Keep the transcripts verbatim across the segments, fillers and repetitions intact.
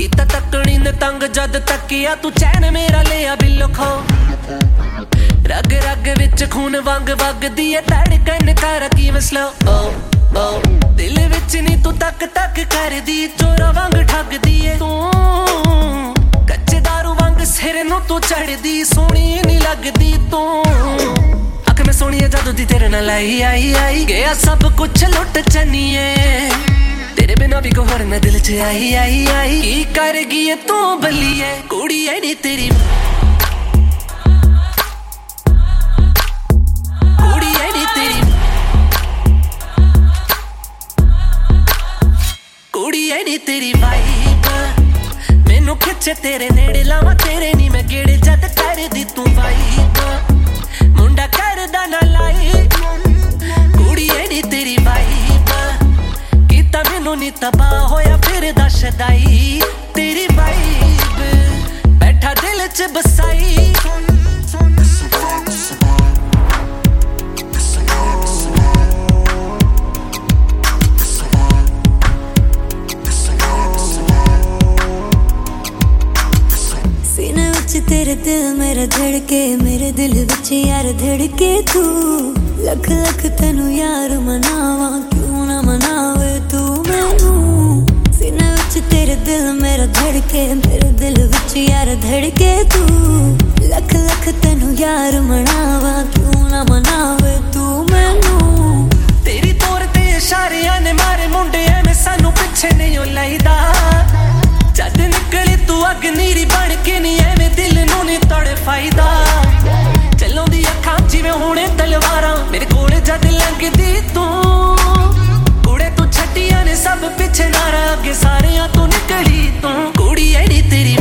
कीता तकनी ने तंग जद तकिया तू चैन मेरा लिया बिल्लो खो रग रग विच खून वंग वगदी है धड़कन कर की मसलो ओ ओ दिल विच नी तू तक तक कर दी चोरा वांग ठगदी है तू कच्चे दारू वांग सिर नू तू चढ़दी सोहनी नी लगदी तू अख में सोहनी जादू दी तेरे नाल आई आई आई गया सब कुछ लुट चनिए तेरे बिना भी को होर दिल च आई आई आई की कर गई तू बलिए कुड़ी है नी तेरी तेरी वाइब मैनू खिचे तेरे नेड़े लावा तेरे नी मैं गेड़े जद कर दी तू वाइब मुंडा करदा ना लाई कुड़ी है नी तेरी वाइब कीता मैनू नी तबाह होया फिर दशदाई तेरी वाइब बैठा दिल च बसाई तेरे दिल मेरा धड़के मेरे दिल विच यार धड़के तू लख लख तेनू यार मनावा क्यों ना मनावे तू मैनू सीने विच तेरे दिल मेरा धड़के मेरे दिल विच यार धड़के तू लख लख तेनू यार मनावा क्यों ना मनावे तू मैनू तेरी तौर ते इशारियां ने मारे मुंडे एवें सानू पिछे नहीं लाईदा जद निकली तू अग नीरी बन के नी एवें दिल नू नी तोड़े फायदा चलों दी अखां जिवें हुणे तलवारां मेरे कोल जद लंघदी तू कुड़े तू छड्डियां ने सब पिछे नारा अगे सारियां तू निकली तू कुड़ी है नी तेरी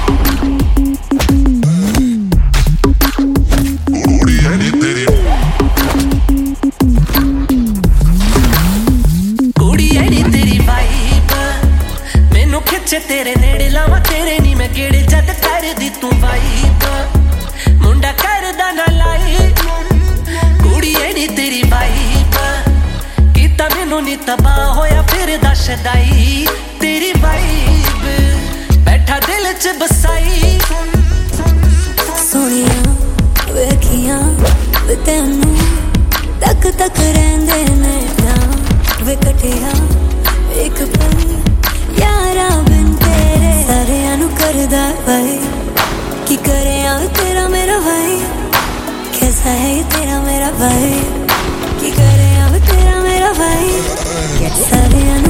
कुड़ी है नी तेरी कुड़ी है नी तेरी वाइब मैनू खिचे तेरे नेड़े लावा तेरे नी मैं गेड़े जद कर दी तू वाइब मुंडा करदा ना लाई कुड़ी है नी तेरी वाइब कीता मैनू नी तबाह होया फिर दशदाई तेरी वाइब बैठा दिल च बसाई सोनिया वेखियां वे तैनू तक तक रहिंदे ने ना वे कठिया एक पल यारा बिन तेरे सारियां नू करदा भाई की करे आ तेरा मेरा भाई कैसा है तेरा मेरा भाई की करे आ तेरा मेरा भाई सारियां